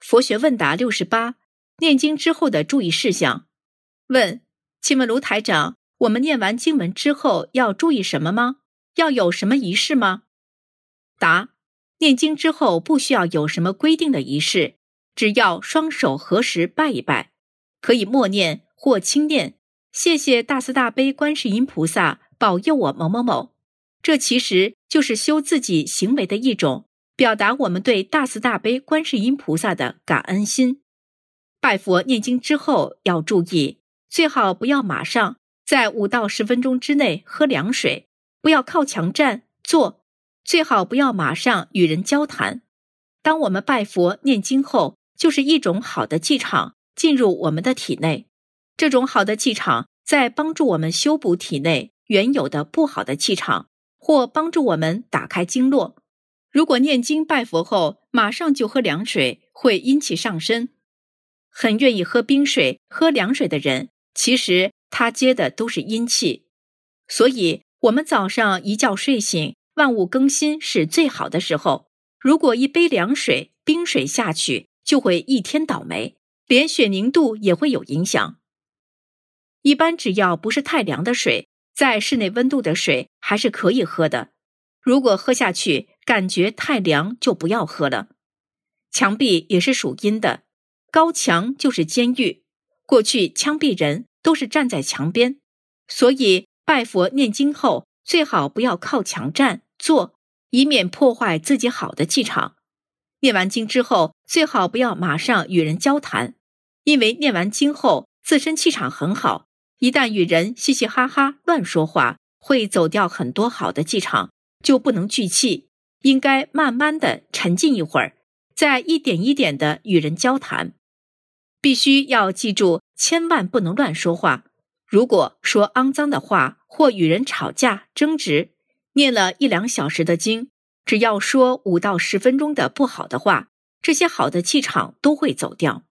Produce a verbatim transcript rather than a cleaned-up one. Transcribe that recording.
佛学问答六十八，念经之后的注意事项。问：请问卢台长，我们念完经文之后要注意什么吗？要有什么仪式吗？答：念经之后不需要有什么规定的仪式，只要双手合十拜一拜，可以默念或轻念，谢谢大慈大悲观世音菩萨保佑我某某某。这其实就是修自己行为的一种，表达我们对大慈大悲观世音菩萨的感恩心。拜佛念经之后要注意，最好不要马上，在五到十分钟之内喝凉水，不要靠墙站坐，最好不要马上与人交谈。当我们拜佛念经后，就是一种好的气场进入我们的体内，这种好的气场在帮助我们修补体内原有的不好的气场，或帮助我们打开经络。如果念经拜佛后马上就喝凉水，会阴气上身。很愿意喝冰水喝凉水的人，其实他接的都是阴气。所以我们早上一觉睡醒，万物更新是最好的时候，如果一杯凉水冰水下去，就会一天倒霉，连血凝度也会有影响。一般只要不是太凉的水，在室内温度的水还是可以喝的，如果喝下去感觉太凉，就不要喝了。墙壁也是属阴的，高墙就是监狱，过去枪毙人都是站在墙边，所以拜佛念经后最好不要靠墙站坐，以免破坏自己好的气场。念完经之后最好不要马上与人交谈，因为念完经后自身气场很好，一旦与人嘻嘻哈哈乱说话，会走掉很多好的气场，就不能聚气，应该慢慢的沉浸一会儿，再一点一点的与人交谈。必须要记住，千万不能乱说话。如果说肮脏的话，或与人吵架争执，念了一两小时的经，只要说五到十分钟的不好的话，这些好的气场都会走掉。